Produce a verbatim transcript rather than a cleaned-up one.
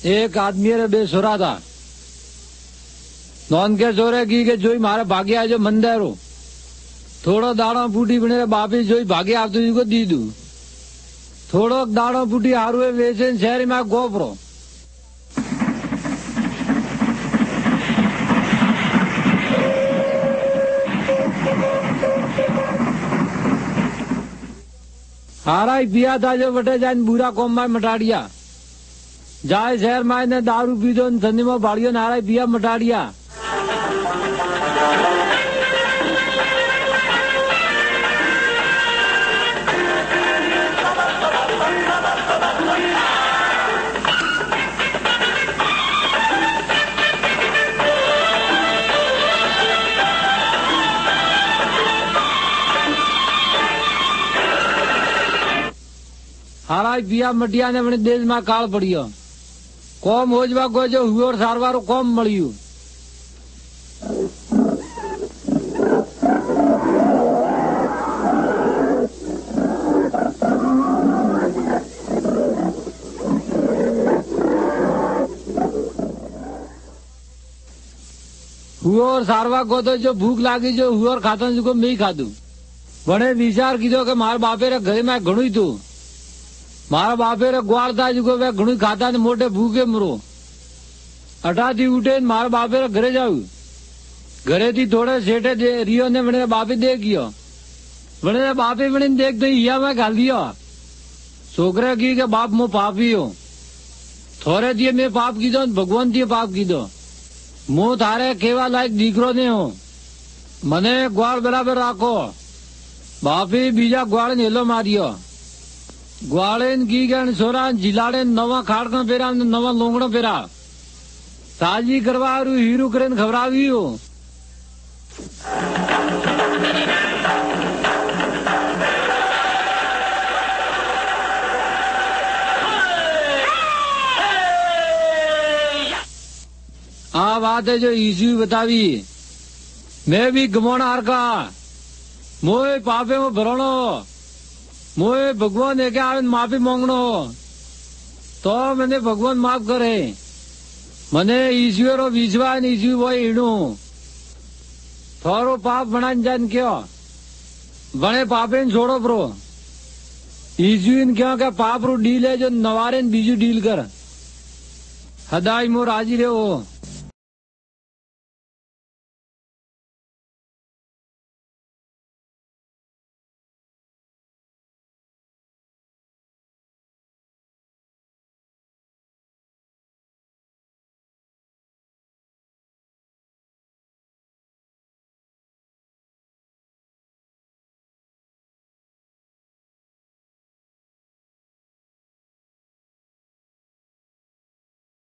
एक आदमी रे बे छोरा था। नॉन के छोरे की के जोई मारे भागे आए जो मंदिरो थोड़ो दाड़ो फूटी बने बापी जोई भागे आप तुझको दी दू थोड़ो दाड़ो फूटी हारुए वेचे शहर में गोपरो हारा ही पिया था जो बटे जाए बुरा कौम में मटाड़िया जाए शहर में ने दारू पी दो संधि में बाड़ियों ने हारा ही पिया मटाड़िया। हारा पिया मटिया ने अपने देश में काल पड़ियो कौम होजवा को जो हुए और सारवारो कौम मड़ियो। हुए और सारवा को तो जो भूख लागी जो हुए और खाता जो मैं ही खा दू बड़े विचार कीधो के मारे बापे रे घरे में घणु तू मारा बापे रे ग्वाल था जो वे घणु खाता ने मोटे भूखे मरो अटा थी उठे मारा बापे रे घरे जाऊ घरे थी थोड़े सेठे दे रियो ने बने बापे देख गियो बने बापे बने देख दे हिया में घाल दिया छोकरे की के बाप मो पापी हो थोड़े दिए मैं पाप की दो भगवान दिए पाप की दो मो थारे केवा लायक दीकरो ने हो मने ग्वाल बराबर राखो बापी बीजा ग्वाल नेलो मारियो ग्वाड़ेन की गण सोरा जिलाड़े नवा खाड़का पेरा नवा लोंगड़ो पेरा ताजी करवा हीरू करेन खबरावी हो। आ बात है जो यीशु बतावी मैं भी गमोना हार का मोए पापे में भरणो मोए भगवान है क्या माफी मांगनो तो मैंने भगवान माफ करे मने ईश्वर रो विश्वास ईश्वर वो इणु थोरो पाप बना जान क्यों बने पापे छोड़ो प्रो ईश्वर क्यों क्या पाप रो डील है जो नवारे बीजू डील कर हदाई मो राजी रहे हो।